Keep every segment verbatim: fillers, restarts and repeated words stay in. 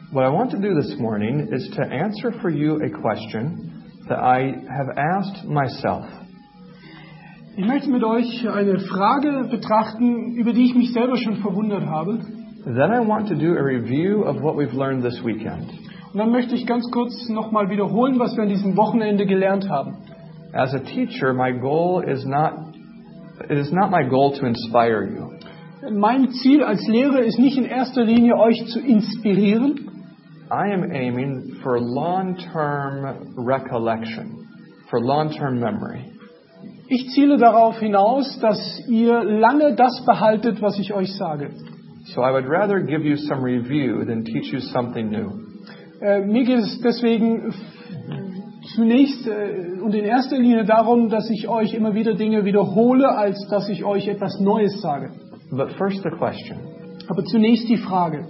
What I want to do this morning is to answer for you a question that I have asked myself. Ich möchte mit euch eine Frage betrachten, über die ich mich selber schon verwundert habe. Then I want to do a review of what we've learned this weekend. Und dann möchte ich ganz kurz nochmal wiederholen, was wir an diesem Wochenende gelernt haben. As a teacher, my goal is not it is not my goal to inspire you. Mein Ziel als Lehrer ist nicht in erster Linie, euch zu inspirieren. I am aiming for long-term recollection, for long-term memory. Ich ziele darauf hinaus, dass ihr lange das behaltet, was ich euch sage. So I would rather give you some review than teach you something new. Äh, mir geht es deswegen zunächst äh, und in erster Linie darum, dass ich euch immer wieder Dinge wiederhole, als dass ich euch etwas Neues sage. But first the question. Aber zunächst die Frage.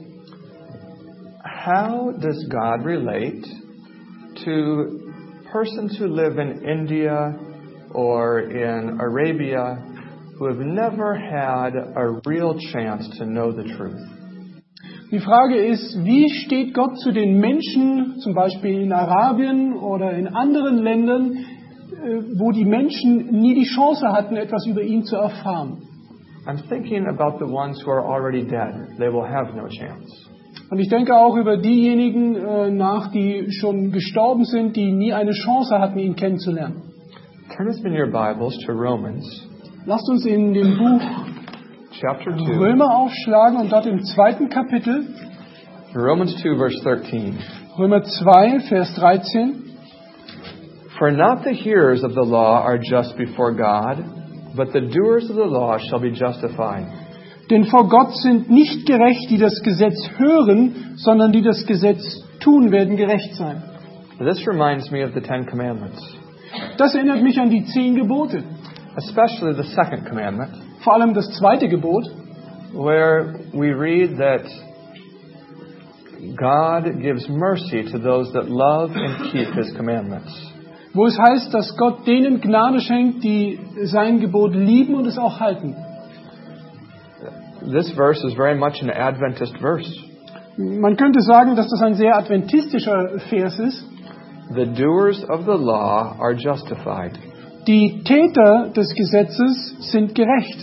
How does God relate to persons who live in India or in Arabia who have never had a real chance to know the truth? Die Frage ist, wie steht Gott zu den Menschen, zum Beispiel in Arabien oder in anderen Ländern, wo die Menschen nie die Chance hatten, etwas über ihn zu erfahren? I'm thinking about the ones who are already dead. They will have no chance. Und ich denke auch über diejenigen äh, nach, die schon gestorben sind, die nie eine Chance hatten, ihn kennenzulernen. Turn us in your Bibles to Romans. Lasst uns in dem Buch Chapter two. Römer aufschlagen und dort im zweiten Kapitel, Romans two, verse thirteen. Römer zwei, Vers dreizehn. For not the hearers of the law are just before God, but the doers of the law shall be justified. Denn vor Gott sind nicht gerecht, die das Gesetz hören, sondern die das Gesetz tun, werden gerecht sein. This reminds me of the Ten Commandments. Das erinnert mich an die zehn Gebote. Especially the second commandment, Vor allem das zweite Gebot, where we read that God gives mercy to those that love and keep His commandments. wo es heißt, dass Gott denen Gnade schenkt, die sein Gebot lieben und es auch halten. This verse is very much an Adventist verse. Man könnte sagen, dass das ein sehr adventistischer Vers ist. The doers of the law are justified. Die Täter des Gesetzes sind gerecht.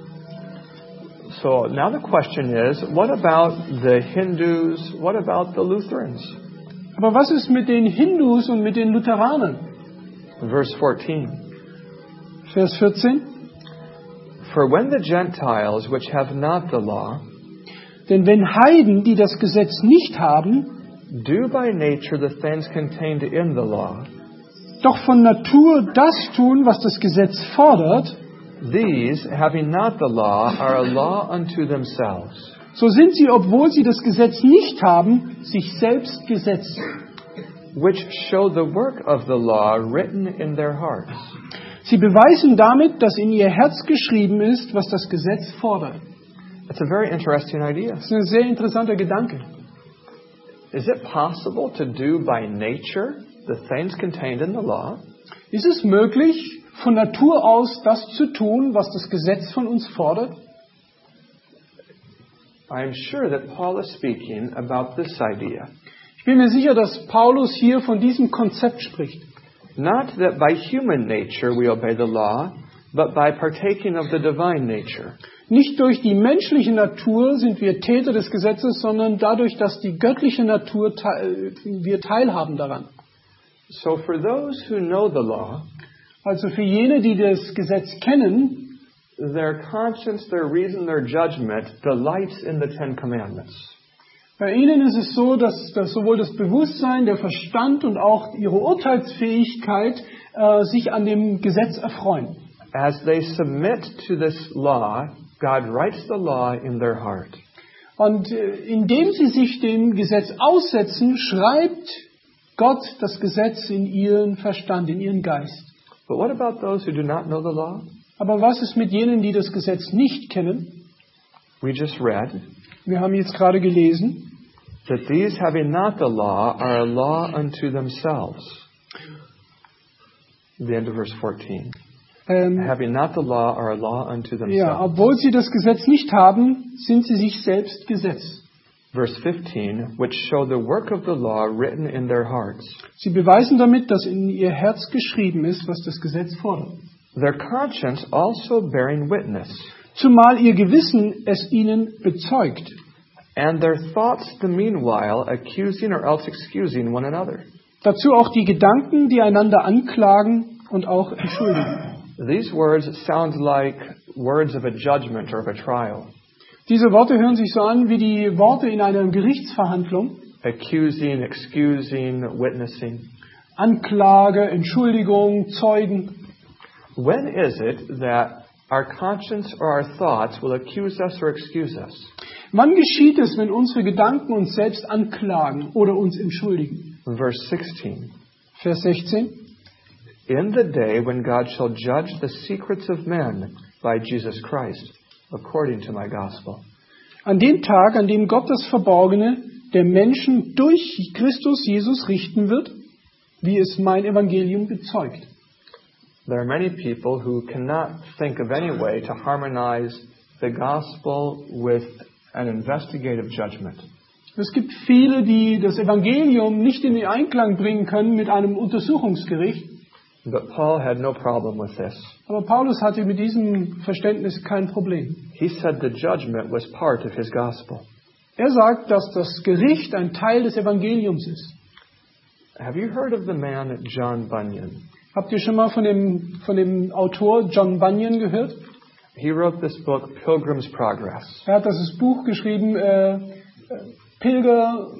So now the question is, what about the Hindus? What about the Lutherans? Aber was ist mit den Hindus und mit den Lutheranern? Verse fourteen. Vers vierzehn. For when the Gentiles which have not the law Denn wenn Heiden, die das Gesetz nicht haben, do by nature the things contained in the law, doch von Natur das tun, was das Gesetz fordert, these, having not the law, are a law unto themselves, so sind sie, obwohl sie das Gesetz nicht haben, sich selbst Gesetz, which show the work of the law written in their hearts. Sie beweisen damit, dass in ihr Herz geschrieben ist, was das Gesetz fordert. That's a very interesting idea. Das ist ein sehr interessanter Gedanke. Is it possible to do by nature the things contained in the law? Ist es möglich, von Natur aus das zu tun, was das Gesetz von uns fordert? I am sure that Paul is speaking about this idea. Ich bin mir sicher, dass Paulus hier von diesem Konzept spricht. Not that by human nature we obey the law, but by partaking of the divine nature. Nicht durch die menschliche Natur sind wir Täter des Gesetzes, sondern dadurch, dass die göttliche Natur te- wir teilhaben daran. So for those who know the law, Also für jene, die das Gesetz kennen, their conscience, their reason, their judgment delights in the Ten Commandments. bei ihnen ist es so, dass, dass sowohl das Bewusstsein, der Verstand und auch ihre Urteilsfähigkeit äh, sich an dem Gesetz erfreuen. As they submit to this law, God writes the law in their heart. Und äh, indem sie sich dem Gesetz aussetzen, schreibt Gott das Gesetz in ihren Verstand, in ihren Geist. But what about those who do not know the law? Aber was ist mit jenen, die das Gesetz nicht kennen? We just read Wir haben jetzt gerade gelesen, that these having not the law are a law unto themselves. The end of verse fourteen. ähm, Having not the law are a law unto ja, themselves. obwohl sie das Gesetz nicht haben, sind sie sich selbst Gesetz. Verse fifteen, which show the work of the law written in their hearts. Sie beweisen damit, dass in ihr Herz geschrieben ist, was das Gesetz fordert. Their conscience also bearing witness, Zumal ihr Gewissen es ihnen bezeugt. and their thoughts the meanwhile accusing or else excusing one another. Dazu auch die Gedanken, die einander anklagen und auch entschuldigen. These words sound like words of a judgment or of a trial. Diese Worte hören sich so an wie die Worte in einer Gerichtsverhandlung. Accusing, excusing, witnessing. Anklage, Entschuldigung, Zeugen. When is it that our conscience or our thoughts will accuse us or excuse us? Wann geschieht es, wenn unsere Gedanken uns selbst anklagen oder uns entschuldigen? Verse sixteen. Vers sechzehn. In the day when God shall judge the secrets of men by Jesus Christ, according to my gospel. An dem Tag, an dem Gott das Verborgene der Menschen durch Christus Jesus richten wird, wie es mein Evangelium bezeugt. There are many people who cannot think of any way to harmonize the gospel with an investigative judgment. Es gibt viele, die das Evangelium nicht in den Einklang bringen können mit einem Untersuchungsgericht. But Paul had no problem with this. Aber Paulus hatte mit diesem Verständnis kein Problem. He said the judgment was part of his gospel. Er sagt, dass das Gericht ein Teil des Evangeliums ist. Have you heard of the man John Bunyan? Habt ihr schon mal von dem, von dem Autor John Bunyan gehört? He wrote this book, Pilgrim's Progress. Er hat das Buch geschrieben, äh, Pilger,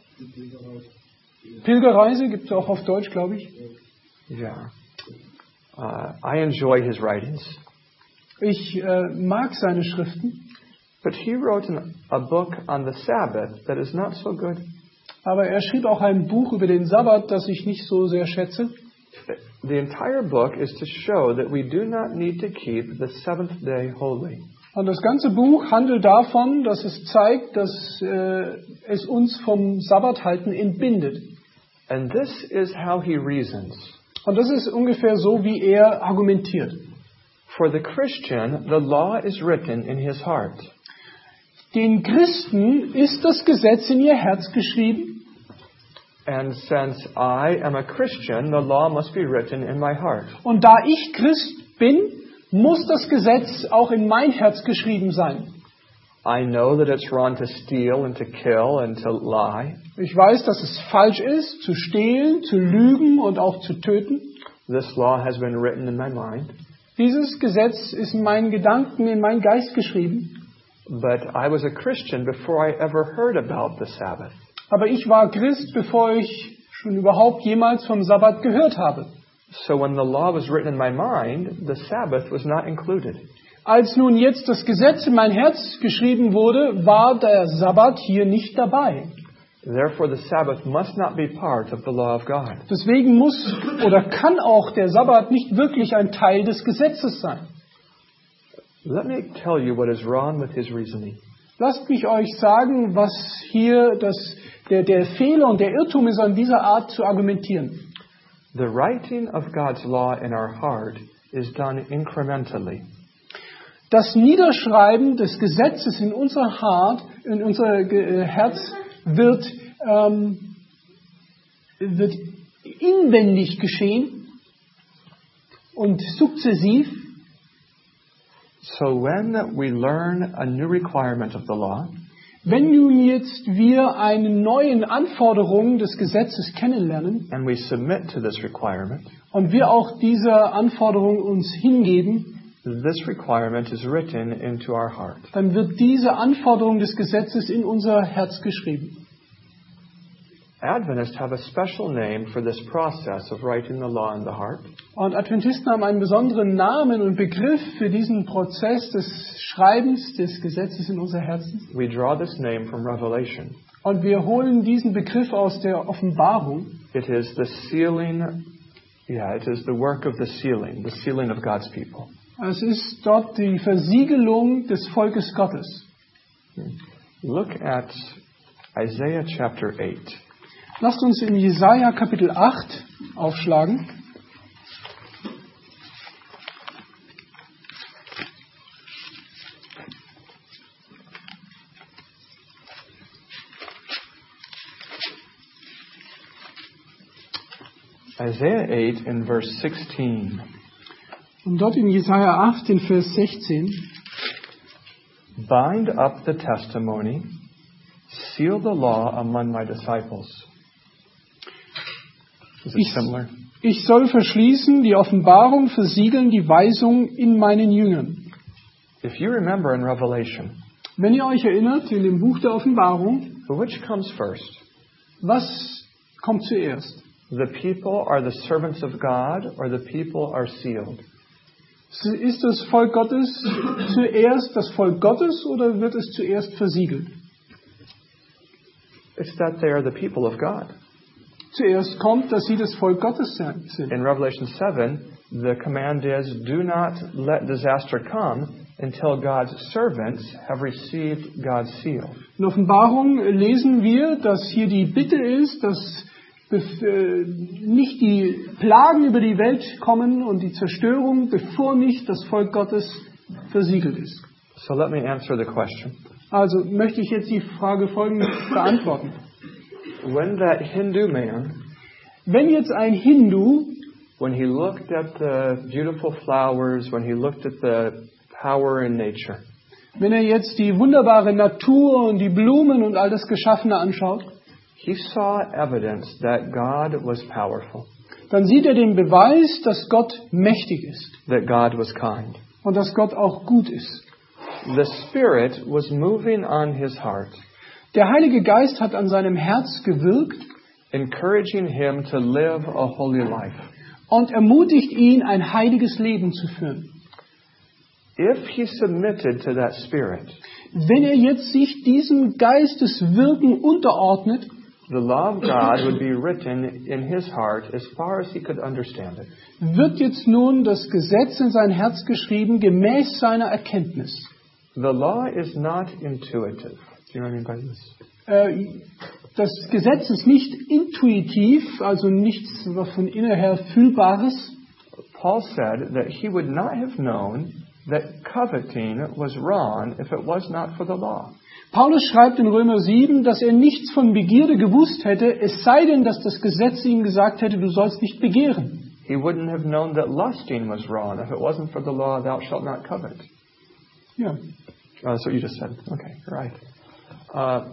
Pilgerreise, gibt es auch auf Deutsch, glaube ich. Yeah. Uh, I enjoy his writings. Ich äh, mag seine Schriften, But he wrote an, a book on the Sabbath that is not so good. aber er schrieb auch ein Buch über den Sabbat, das ich nicht so sehr schätze. The entire book is to show that we do not need to keep the seventh day holy. Und das ganze Buch handelt davon, dass es zeigt, dass äh, es uns vom Sabbathalten entbindet. And this is how he reasons. Und das ist ungefähr so, wie er argumentiert. For the Christian, the law is written in his heart. Den Christen ist das Gesetz in ihr Herz geschrieben. And since I am a Christian, the law must be written in my heart. Und da ich Christ bin, muss das Gesetz auch in mein Herz geschrieben sein. I know that it's wrong to steal and to kill and to lie. Ich weiß, dass es falsch ist, zu stehlen, zu lügen und auch zu töten. This law has been written in my mind. Dieses Gesetz ist in meinen Gedanken, in meinen Geist geschrieben. But I was a Christian before I ever heard about the Sabbath. Aber ich war Christ, bevor ich schon überhaupt jemals vom Sabbat gehört habe. So when the law was written in my mind, the Sabbath was not included. Als nun jetzt das Gesetz in mein Herz geschrieben wurde, war der Sabbat hier nicht dabei. Therefore, the Sabbath must not be part of the law of God. Deswegen muss oder kann auch der Sabbat nicht wirklich ein Teil des Gesetzes sein. Let me tell you what is wrong with his reasoning. Lasst mich euch sagen, was hier das, der, der Fehler und der Irrtum ist, an dieser Art zu argumentieren. The writing of God's law in our heart is done incrementally. Das Niederschreiben des Gesetzes in unser Hart, in unser äh, Herz wird, ähm, wird inwendig geschehen und sukzessiv. So when we learn a new requirement of the law, wenn nun jetzt wir eine neuen Anforderungen des Gesetzes kennenlernen and we submit to this requirement, und wir auch dieser Anforderung uns hingeben, this requirement is written into our heart. dann wird diese Anforderung des Gesetzes in unser Herz geschrieben. Adventists have a special name for this process of writing the law in the heart. Und Adventisten haben einen besonderen Namen und Begriff für diesen Prozess des Schreibens des Gesetzes in unser Herzen. We draw this name from Revelation. Und wir holen diesen Begriff aus der Offenbarung. It is the sealing, yeah, it is the work of the sealing, the sealing of God's people. Es ist dort die Versiegelung des Volkes Gottes. Look at Isaiah chapter eight. Lasst uns in Jesaja Kapitel acht aufschlagen. Isaiah eight in verse sixteen. Und dort in Jesaja acht, in Vers sechzehn. Bind up the testimony, seal the law among my disciples. Is it Ich, similar? ich soll verschließen die Offenbarung, versiegeln die Weisung in meinen Jüngern. If you remember in Revelation, Wenn ihr euch erinnert, in dem Buch der Offenbarung, which comes first? was kommt zuerst? The people are the servants of God, or the people are sealed? Ist das Volk Gottes zuerst das Volk Gottes oder wird es zuerst versiegelt? It's that they are the people of God. Zuerst kommt, dass sie das Volk Gottes sind. In Revelation seven, the command is, do not let disaster come until God's servants have received God's seal. In Offenbarung lesen wir, dass hier die Bitte ist, dass nicht die Plagen über die Welt kommen und die Zerstörung, bevor nicht das Volk Gottes versiegelt ist. So let me answer the question. Also möchte ich jetzt die Frage folgend beantworten. When that Hindu man, wenn jetzt ein Hindu, when he looked at the beautiful flowers, when he looked at the power in nature, wenn er jetzt die wunderbare Natur und die Blumen und all das Geschaffene anschaut, he saw evidence that God was powerful. Dann sieht er den Beweis, dass Gott mächtig ist. That God was kind. Und dass Gott auch gut ist. The Spirit was moving on his heart. Der Heilige Geist hat an seinem Herz gewirkt. Encouraging him to live a holy life. Und ermutigt ihn, ein heiliges Leben zu führen. If he submitted to that Spirit, wenn er jetzt sich diesem Geisteswirken unterordnet, the law of God would be written in his heart as far as he could understand it. Wird jetzt nun das Gesetz in sein Herz geschrieben, gemäß seiner Erkenntnis. The law is not intuitive. Do you know what I mean by this? Äh, das Gesetz ist nicht intuitiv, also nichts von innen her Fühlbares. Paul said that he would not have known that coveting was wrong if it was not for the law. Paulus schreibt in Römer sieben, dass er nichts von Begierde gewusst hätte, es sei denn, dass das Gesetz ihm gesagt hätte, du sollst nicht begehren. He wouldn't have known that lusting was wrong if it wasn't for the law, thou shalt not covet. Ja. Oh, that's what you just said. Okay, right. Uh,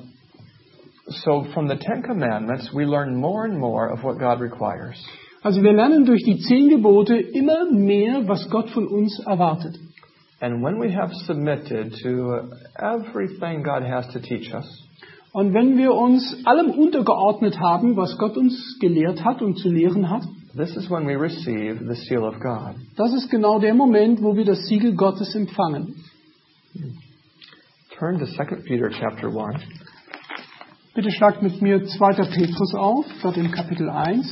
so from the Ten Commandments, we learn more and more of what God requires. Also wir lernen durch die zehn Gebote immer mehr, was Gott von uns erwartet. And when we have submitted to everything God has to teach us, und wenn wir uns allem untergeordnet haben, was Gott uns gelehrt hat und zu lehren hat, this is when we receive the seal of God. Das ist genau der Moment, wo wir das Siegel Gottes empfangen. Turn to Second Peter chapter one. Bitte schlagt mit mir zweiter Petrus auf, dort im Kapitel eins.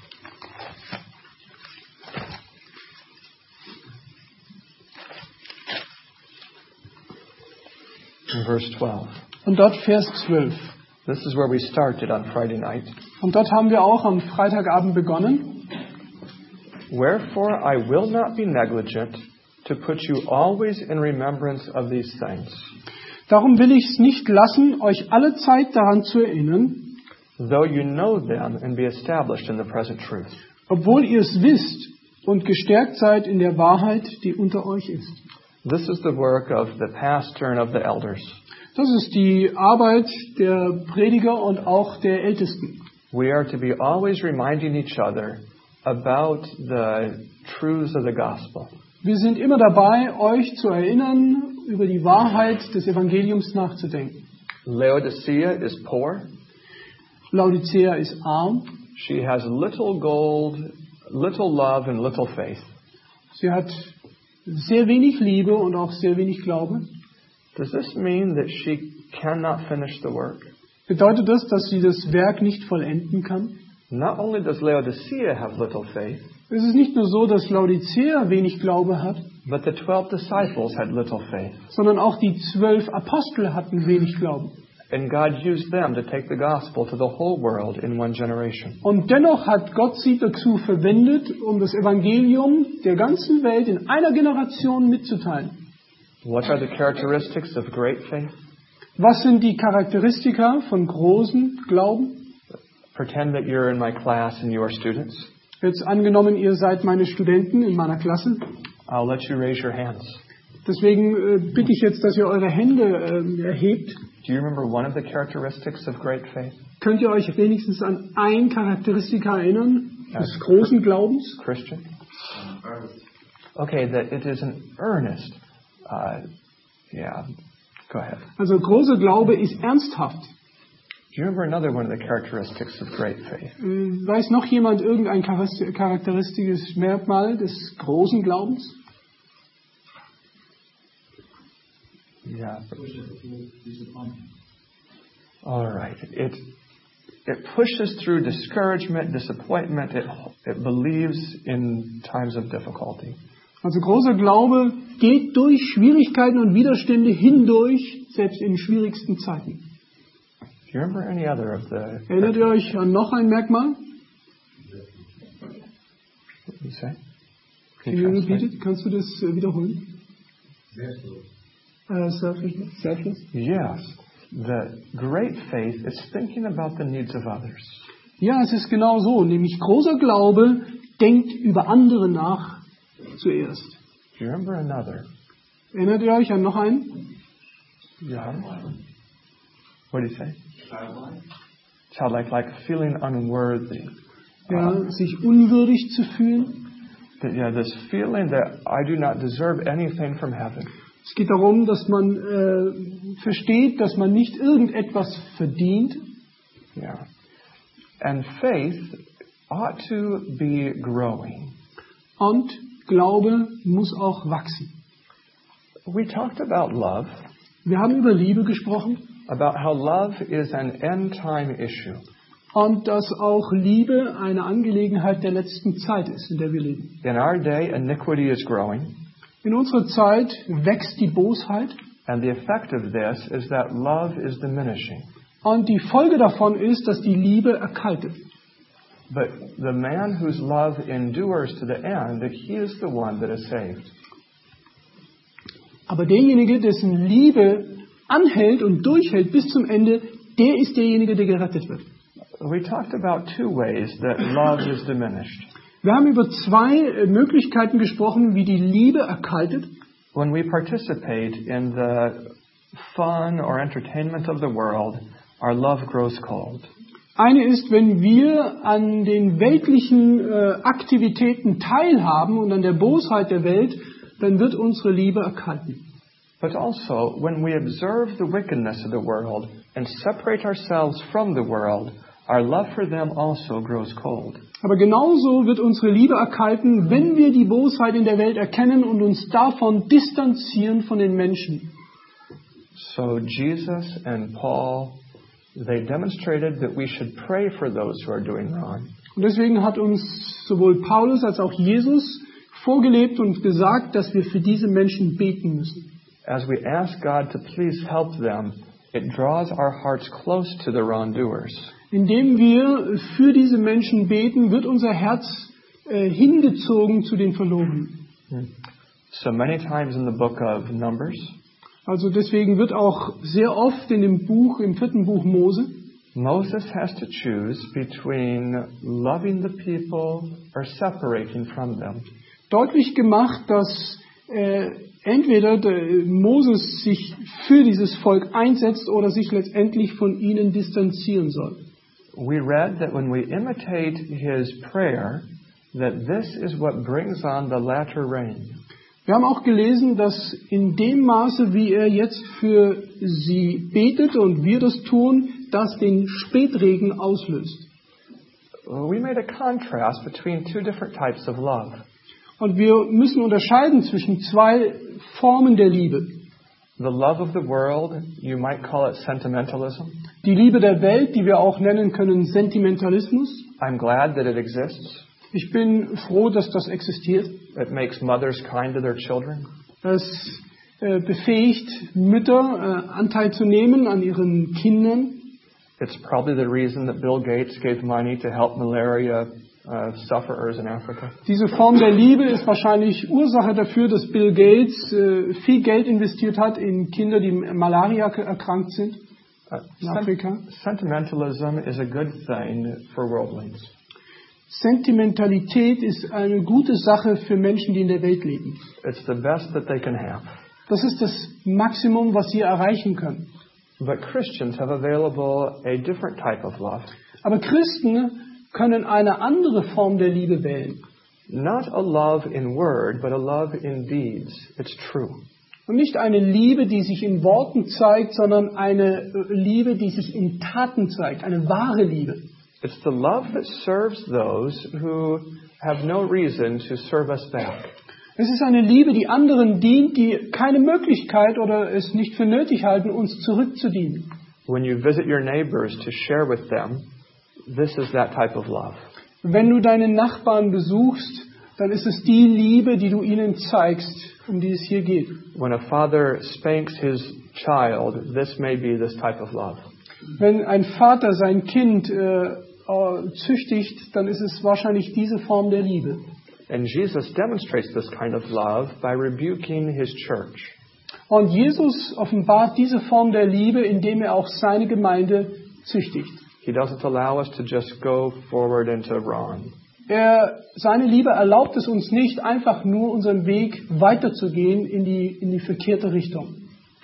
In verse twelve. Und dort Vers zwölf. This is where we started on Friday night. Und dort haben wir auch am Freitagabend begonnen. Wherefore I will not be negligent to put you always in remembrance of these things. Darum will ich es nicht lassen, euch alle Zeit daran zu erinnern, though you know them and be established in the present truth. Obwohl ihr es wisst und gestärkt seid in der Wahrheit, die unter euch ist. This is the work of the pastor and of the elders. Das ist die Arbeit der Prediger und auch der Ältesten. We are to be always reminding each other about the truths of the gospel. Wir sind immer dabei, euch zu erinnern, über die Wahrheit des Evangeliums nachzudenken. Laodicea is poor. Laodicea ist arm. She has little gold, little love and little faith. Sie hat sehr wenig Liebe und auch sehr wenig Glauben. Does this mean that she cannot finish the work? Bedeutet das, dass sie das Werk nicht vollenden kann? Not only does Laodicea have little faith, es ist nicht nur so, dass Laodicea wenig Glaube hat, but the twelve disciples had little faith. Sondern auch die zwölf Apostel hatten wenig Glauben. And God used them to take the gospel to the whole world in one generation. Und dennoch hat Gott sie dazu verwendet, um das Evangelium der ganzen Welt in einer Generation mitzuteilen. What are the characteristics of great faith? Was sind die Charakteristika von großen Glauben? Pretend that you're in my class and you are students. Jetzt angenommen, ihr seid meine Studenten in meiner Klasse. I'll let you raise your hands. Deswegen äh, bitte ich jetzt, dass ihr eure Hände äh, erhebt. Do you remember one of the characteristics of great faith? Könnt ihr euch wenigstens an ein Charakteristika erinnern des großen Glaubens? Christian? Okay, that it is an earnest. Uh, yeah, go ahead. Also großer Glaube ist ernsthaft. Do you remember another one of the characteristics of great faith? Äh, weiß noch jemand irgendein charakteristisches Merkmal des großen Glaubens? Yeah. All right. It it pushes through discouragement, disappointment. It it believes in times of difficulty. Also großer Glaube geht durch Schwierigkeiten und Widerstände hindurch, selbst in schwierigsten Zeiten. Do you remember any other of the? Erinnert ihr euch an noch ein Merkmal? What did you say? Can you repeat it? Kannst du das äh, wiederholen? Uh, selflessness. Selfless? Yes. The great faith is thinking about the needs of others. Ja, es ist genau so. Nämlich großer Glaube denkt über andere nach zuerst. Do you remember another? Erinnert ihr euch an noch einen? Yeah. What do you say? Childlike. Childlike, like feeling unworthy. Ja, Uh, sich unwürdig zu fühlen. that, yeah, this feeling that I do not deserve anything from heaven. Es geht darum, dass man äh, versteht, dass man nicht irgendetwas verdient. Yeah. And faith ought to be growing. Und Glaube muss auch wachsen. We talked about love, Wir haben über Liebe gesprochen about how love is an end-time issue. und dass auch Liebe eine Angelegenheit der letzten Zeit ist, in der wir leben. In our day, iniquity is growing, In unserer Zeit wächst die Bosheit and the effect of this is that love is diminishing. und die Folge davon ist, dass die Liebe erkaltet. But the man whose love endures to the end, that he is the one that is saved. Aber derjenige, dessen Liebe anhält und durchhält bis zum Ende, der ist derjenige, der gerettet wird. We talked about two ways that love is diminished. Wir haben über zwei äh, Möglichkeiten gesprochen, wie die Liebe erkaltet. When we participate in the fun or entertainment of the world, our love grows cold. Eine ist, wenn wir an den weltlichen äh, Aktivitäten teilhaben und an der Bosheit der Welt, dann wird unsere Liebe erkalten. But also, when we observe the wickedness of the world and separate ourselves from the world, our love for them also grows cold. Aber genauso wird unsere Liebe erkalten, wenn wir die Bosheit in der Welt erkennen und uns davon distanzieren von den Menschen. So Jesus and Paul, they demonstrated that we should pray for those who are doing wrong. Und deswegen hat uns sowohl Paulus als auch Jesus vorgelebt und gesagt, dass wir für diese Menschen beten müssen. As we ask God to please help them, it draws our hearts close to the wrongdoers. Indem wir für diese Menschen beten, wird unser Herz äh, hingezogen zu den Verlorenen. So many times in the book of Numbers, Also deswegen wird auch sehr oft in dem Buch, im vierten Buch Mose, Moses has to choose between loving the people or separating from them. deutlich gemacht, dass äh, entweder der Moses sich für dieses Volk einsetzt oder sich letztendlich von ihnen distanzieren soll. We read that when we imitate his prayer, that this is what brings on the latter rain. Wir haben auch gelesen, dass in dem Maße, wie er jetzt für sie betet und wir das tun, das den Spätregen auslöst. We made a contrast between two different types of love. Und wir müssen unterscheiden zwischen zwei Formen der Liebe. The love of the world, you might call it sentimentalism. Die Liebe der Welt, die wir auch nennen können Sentimentalismus. I'm glad that it exists. Ich bin froh, dass das existiert. It makes mothers kind to their children. Das äh, befähigt Mütter, äh, Anteil zu nehmen an ihren Kindern. It's probably the reason that Bill Gates gave money to help malaria uh, sufferers in Africa. Diese Form der Liebe ist wahrscheinlich Ursache dafür, dass Bill Gates äh, viel Geld investiert hat in Kinder, die Malaria erkrankt sind Uh, in Afrika. sen- sentimentalism is a good thing for worldlings. Sentimentalität ist eine gute Sache für Menschen, die in der Welt leben. It's the best that they can have. Das ist das Maximum, was sie erreichen können. But Christians have available a different type of love. Aber Christen können eine andere Form der Liebe wählen. Not a love in word, but a love in deeds. It's true. Und nicht eine Liebe, die sich in Worten zeigt, sondern eine Liebe, die sich in Taten zeigt. Eine wahre Liebe. It's the love that serves those who have no reason to serve us back. Es ist eine Liebe, die anderen dient, die keine Möglichkeit oder es nicht für nötig halten, uns zurückzudienen. When you visit your neighbors to share with them, this is that type of love. Wenn du deine Nachbarn besuchst, dann ist es die Liebe, die du ihnen zeigst, um die es hier geht. When a father spanks his child, this may be this type of love. Wenn ein Vater sein Kind äh, äh, züchtigt, dann ist es wahrscheinlich diese Form der Liebe. And Jesus demonstrates this kind of love by rebuking his church. Und Jesus offenbart diese Form der Liebe, indem er auch seine Gemeinde züchtigt. He doesn't allow us to just go forward into wrong. Er, seine Liebe erlaubt es uns nicht, einfach nur unseren Weg weiterzugehen in die, in die verkehrte Richtung.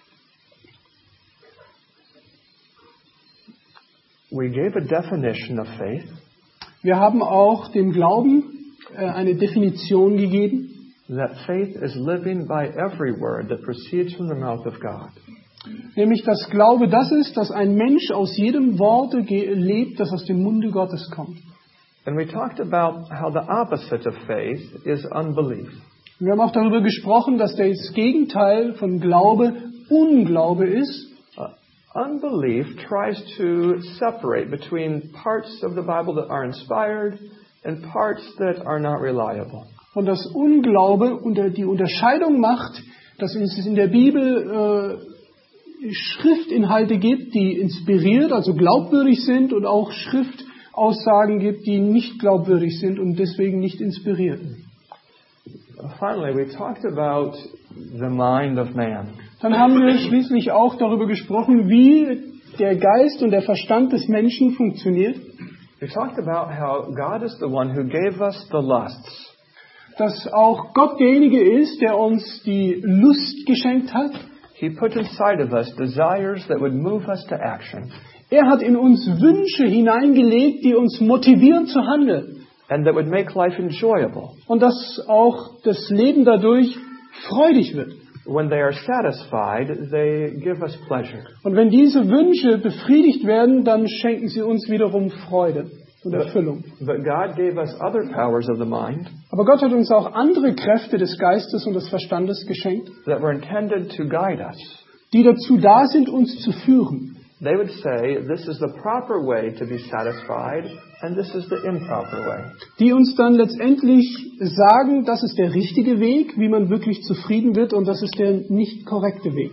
We gave a definition of faith. Wir haben auch dem Glauben äh, eine Definition gegeben. That faith is living by every word that proceeds from the mouth of God. Nämlich, dass Glaube das ist, dass ein Mensch aus jedem Worte ge- lebt, das aus dem Munde Gottes kommt. And we talked about how the opposite of faith is unbelief. Wir haben auch darüber gesprochen, dass das Gegenteil von Glaube Unglaube ist. Uh, unbelief tries to separate between parts of the Bible that are inspired and parts that are not reliable. Und das Unglaube unter die Unterscheidung macht, dass es in der Bibel äh, Schriftinhalte gibt, die inspiriert, also glaubwürdig sind, und auch Schriftaussagen gibt, die nicht glaubwürdig sind und deswegen nicht inspiriert. Finally, we talked about the mind of man. Dann haben wir schließlich auch darüber gesprochen, wie der Geist und der Verstand des Menschen funktioniert. We talked about how God is the one who gave us the lusts. Dass auch Gott derjenige ist, der uns die Lust geschenkt hat. He put inside of us desires that would move us to action. Er hat in uns Wünsche hineingelegt, die uns motivieren zu handeln. And that would make life enjoyable. Und dass auch das Leben dadurch freudig wird. When they are satisfied, they give us pleasure. Und wenn diese Wünsche befriedigt werden, dann schenken sie uns wiederum Freude und Erfüllung. But God gave us other powers of the mind. Aber Gott hat uns auch andere Kräfte des Geistes und des Verstandes geschenkt, That were intended to guide us. die dazu da sind, uns zu führen. They would say, this is the proper way to be satisfied, and this is the improper way. Die uns dann letztendlich sagen, das ist der richtige Weg, wie man wirklich zufrieden wird, und das ist der nicht korrekte Weg.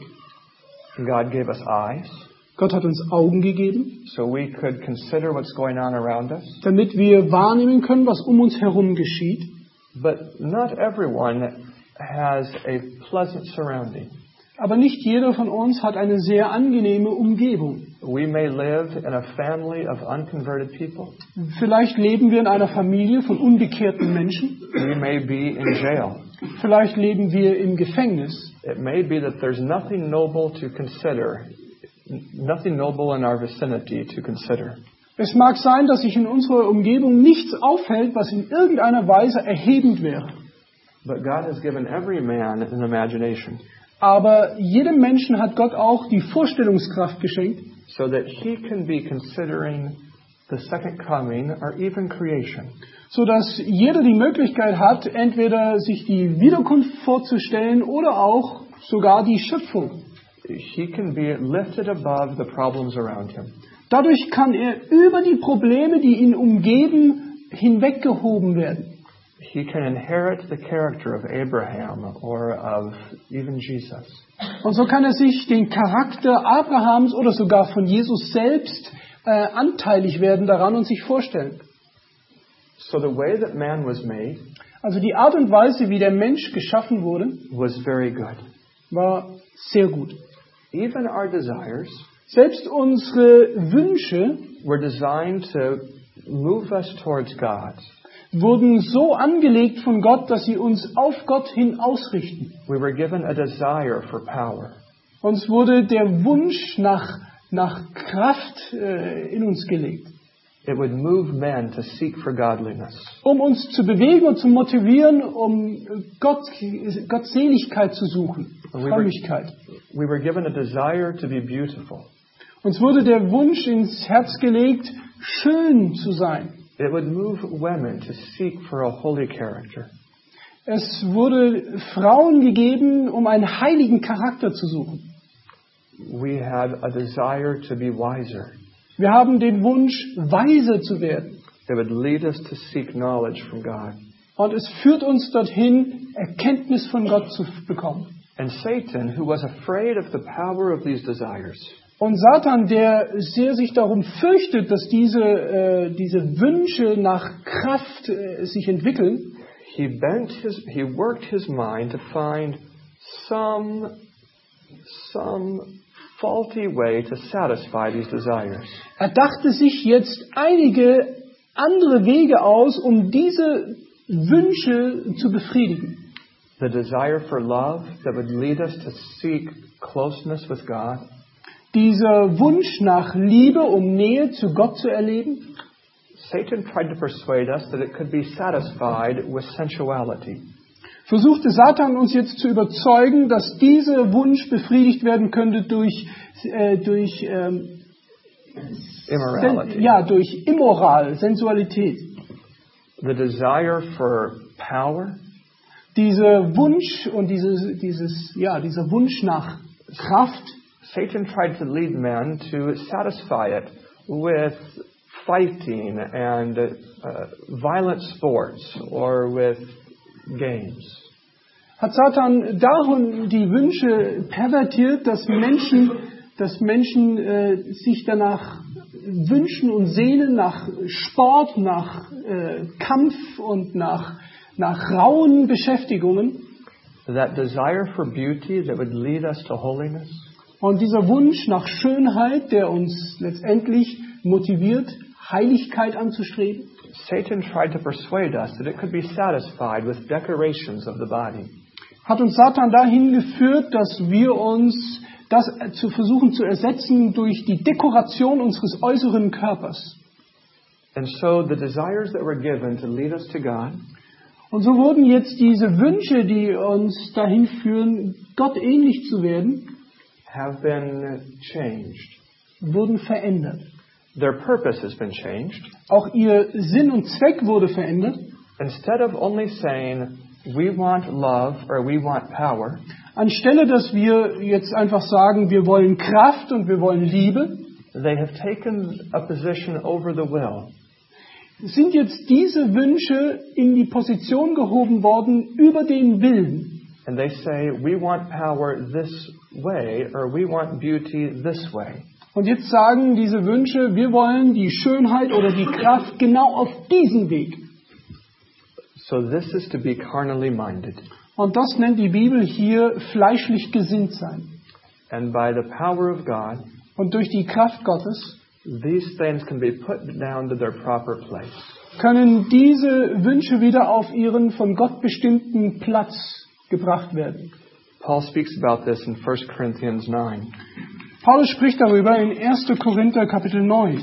God gave us eyes, Gott hat uns Augen gegeben, so we could consider what's going on around us. damit wir wahrnehmen können, was um uns herum geschieht. But not everyone has a pleasant surrounding. Aber nicht jeder von uns hat eine sehr angenehme Umgebung. We may live in a family of unconverted people. Vielleicht leben wir in einer Familie von unbekehrten Menschen. We may be in jail. Vielleicht leben wir im Gefängnis. It may be that there's nothing noble to consider, nothing noble in our vicinity to consider. Es mag sein, dass sich in unserer Umgebung nichts aufhält, was in irgendeiner Weise erhebend wäre. But God has given every man an imagination, Aber jedem Menschen hat Gott auch die Vorstellungskraft geschenkt, so that he can be considering the second coming or even creation. sodass jeder die Möglichkeit hat, entweder sich die Wiederkunft vorzustellen oder auch sogar die Schöpfung. He can be lifted above the problems around him. Dadurch kann er über die Probleme, die ihn umgeben, hinweggehoben werden. He can inherit the character of Abraham or of even Jesus. Und so kann er sich den Charakter Abrahams oder sogar von Jesus selbst äh, anteilig werden daran und sich vorstellen. So the way that man was made Also die Art und Weise, wie der Mensch geschaffen wurde, was very good. war sehr gut. Even our desires Selbst unsere Wünsche were designed to move us towards God. wurden so angelegt von Gott, dass sie uns auf Gott hin ausrichten. We were given a desire for power. Uns wurde der Wunsch nach, nach Kraft äh, in uns gelegt, It would move men to seek for godliness. um uns zu bewegen und zu motivieren, um Gott, Gottseligkeit zu suchen, we were, Frömmigkeit. we were given a desire to be beautiful. Uns wurde der Wunsch ins Herz gelegt, schön zu sein. It would move women to seek for a holy character. Es wurde Frauen gegeben, um einen heiligen Charakter zu suchen. We had a desire to be wiser. Wir haben den Wunsch, weise zu werden. It would lead us to seek knowledge from God. Und es führt uns dorthin, Erkenntnis von Gott zu bekommen. And Satan, who was afraid of the power of these desires, Und Satan, der sehr sich darum fürchtet, dass diese, äh, diese Wünsche nach Kraft äh, sich entwickeln, he bent his, he worked his mind to find some, some faulty way to satisfy these desires. er dachte sich jetzt einige andere Wege aus, um diese Wünsche zu befriedigen. The desire for love that would lead us to seek closeness with God. Dieser Wunsch nach Liebe, um Nähe zu Gott zu erleben. Satan tried to persuade us that it could be satisfied with sensuality. Versuchte Satan uns jetzt zu überzeugen, dass dieser Wunsch befriedigt werden könnte durch, äh, durch, ähm, Immorality. Sen- ja, durch Immoral, Sensualität. The desire for power. Dieser Wunsch und dieses, dieses, ja, dieser Wunsch nach Kraft. Satan tried to lead men to satisfy it with fighting and uh, violent sports or with games. Hat Satan darum die Wünsche pervertiert, dass Menschen, dass Menschen äh, sich danach wünschen und sehnen nach Sport, nach äh, Kampf und nach, nach rauen Beschäftigungen. That desire for beauty that would lead us to holiness. Und dieser Wunsch nach Schönheit, der uns letztendlich motiviert, Heiligkeit anzustreben. Satan tried to persuade us that it could be satisfied with decorations of the body. Hat uns Satan dahin geführt, dass wir uns das zu versuchen zu ersetzen durch die Dekoration unseres äußeren Körpers. And so the desires that were given to lead us to God Und so wurden jetzt diese Wünsche, die uns dahin führen, Gott ähnlich zu werden, have been changed. wurden verändert. Their purpose has been changed. Auch ihr Sinn und Zweck wurde verändert. Instead of only saying, we want love or we want power, Anstelle, dass wir jetzt einfach sagen, wir wollen Kraft und wir wollen Liebe, they have taken a position over the will. sind jetzt diese Wünsche in die Position gehoben worden über den Willen. And they say, we want power this way or we want beauty this way. Und jetzt sagen diese Wünsche, wir wollen die Schönheit oder die Kraft genau auf diesen Weg. So this is to be carnally minded. Und das nennt die Bibel hier fleischlich gesinnt sein. And by the power of God, Und durch die Kraft Gottes these things can be put down to their proper place. können diese Wünsche wieder auf ihren von Gott bestimmten Platz gebracht werden. Paul speaks about this in First Corinthians nine. Paulus spricht darüber in erster Korinther Kapitel neun.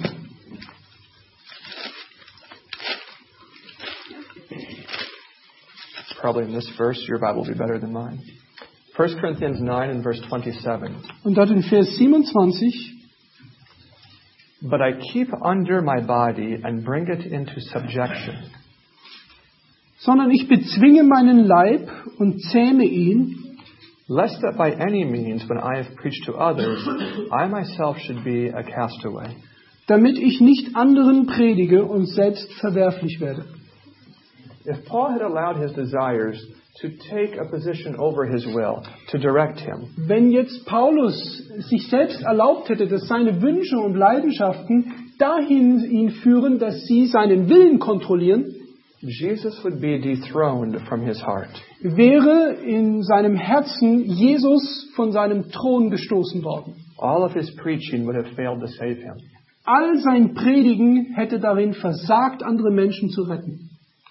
Probably in this verse, your Bible will be better than mine. First Corinthians nine and verse twenty-seven. Und dort in Vers siebenundzwanzig. But I keep under my body and bring it into subjection, Sondern ich bezwinge meinen Leib und zähme ihn, lest that by any means, when I have preached to others, I myself should be a castaway. damit ich nicht anderen predige und selbst verwerflich werde. If Paul had allowed his desires to take a position over his will, to direct him, Wenn jetzt Paulus sich selbst erlaubt hätte, dass seine Wünsche und Leidenschaften dahin ihn führen, dass sie seinen Willen kontrollieren, Jesus would be dethroned from his heart. wäre in seinem Herzen Jesus von seinem Thron gestoßen worden. All of his preaching would have failed to save him. All sein Predigen hätte darin versagt, andere Menschen zu retten.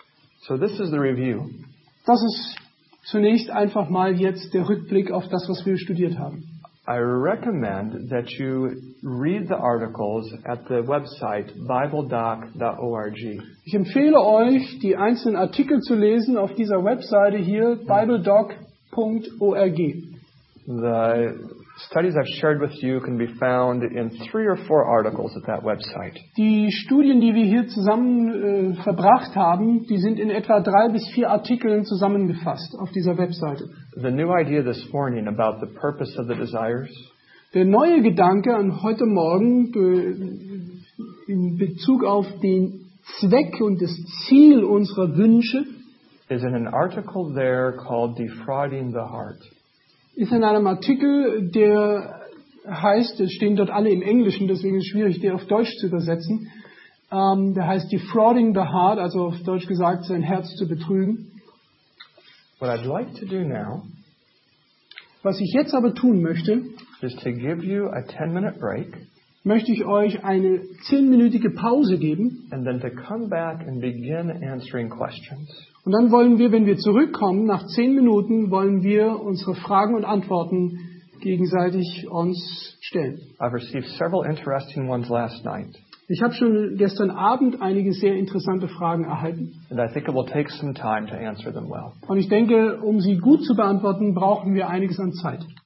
So this is the review. Das ist zunächst einfach mal jetzt der Rückblick auf das, was wir studiert haben. I recommend that you read the articles at the website bible doc dot org. Ich empfehle euch, die einzelnen Artikel zu lesen auf dieser Webseite hier, bible doc dot org. The studies I've shared with you can be found in three or four articles at that website. Die Studien, die wir hier zusammen äh, verbracht haben, die sind in etwa drei bis vier Artikeln zusammengefasst auf dieser Webseite. The new idea this morning about the purpose of the desires Der neue Gedanke an heute Morgen äh, in Bezug auf den Zweck und das Ziel unserer Wünsche is in an article there called Defrauding the Heart. ist in einem Artikel, der heißt, es stehen dort alle im Englischen, deswegen ist es schwierig, den auf Deutsch zu übersetzen. Ähm, der heißt Defrauding the Heart, also auf Deutsch gesagt, sein Herz zu betrügen. What I'd like to do now Was ich jetzt aber tun möchte, is to give you a ten-minute break möchte ich euch eine zehnminütige Pause geben. and then to come back and begin answering questions. Und dann wollen wir, wenn wir zurückkommen, nach zehn Minuten, wollen wir unsere Fragen und Antworten gegenseitig uns stellen. I've received several interesting ones last night, Ich habe schon gestern Abend einige sehr interessante Fragen erhalten. and I think it will take some time to answer them well. Und ich denke, um sie gut zu beantworten, brauchen wir einiges an Zeit.